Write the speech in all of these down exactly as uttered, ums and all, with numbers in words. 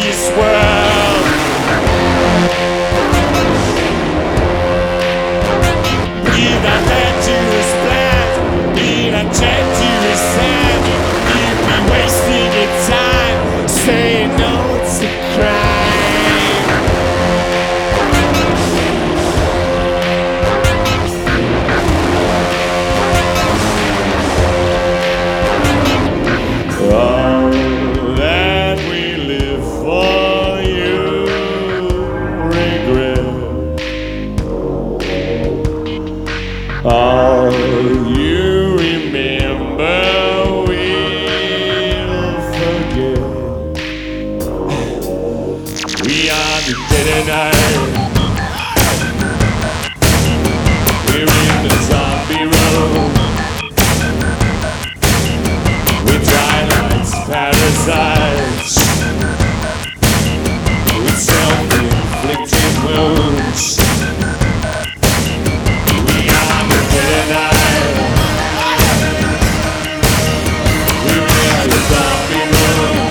this world. Breathe that dangerous plant, breathe that dangerous sand. You'd be wasting your time saying no to crime. All that we live for, you regret. All you remember, we'll forget. We are the dead of night. We're in the zombie room. We're twilight's parasites with self-inflicted wounds. We are the dead of night. We're in the zombie room.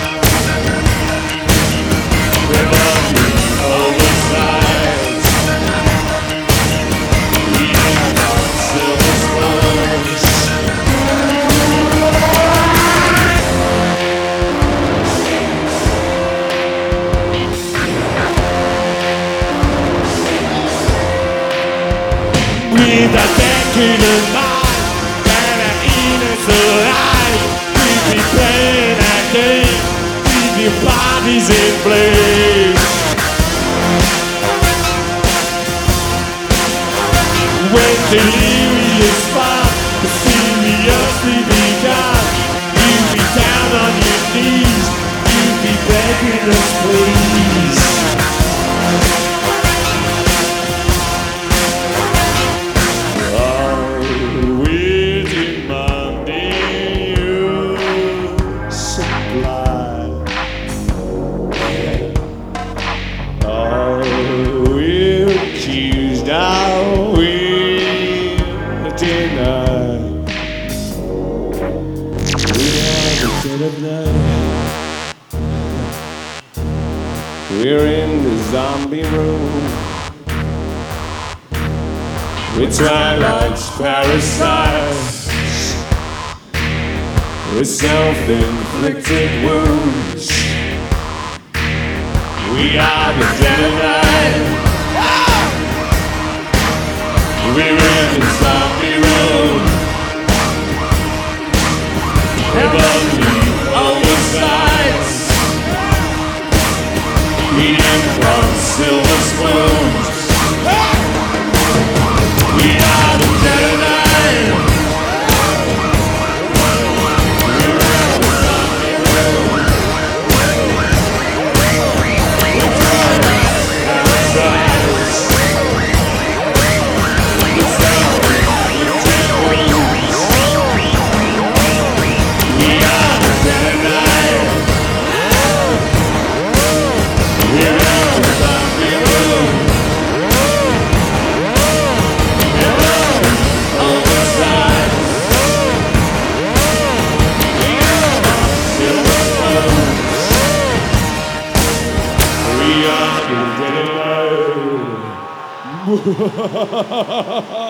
We're lovely oversized. We are silver spoons. With a decade of mind and an innocent life, we'd be playing that game with your bodies in flames. When delirious fun seriously begun, you'd be down on your knees, you'd be begging us please. We're in the zombie room. We're twilight's parasites with self-inflicted wounds. We are the dead of night. We're in the zombie room. Heavily oversized. Eating from silver spoons. We are the dead of night. We're in the zombie room. We're twilight parasites. The self-inflicted wounds. We are the dead of night. We're in the zombie room. Oversized. Silver spoons. We are the dead of night.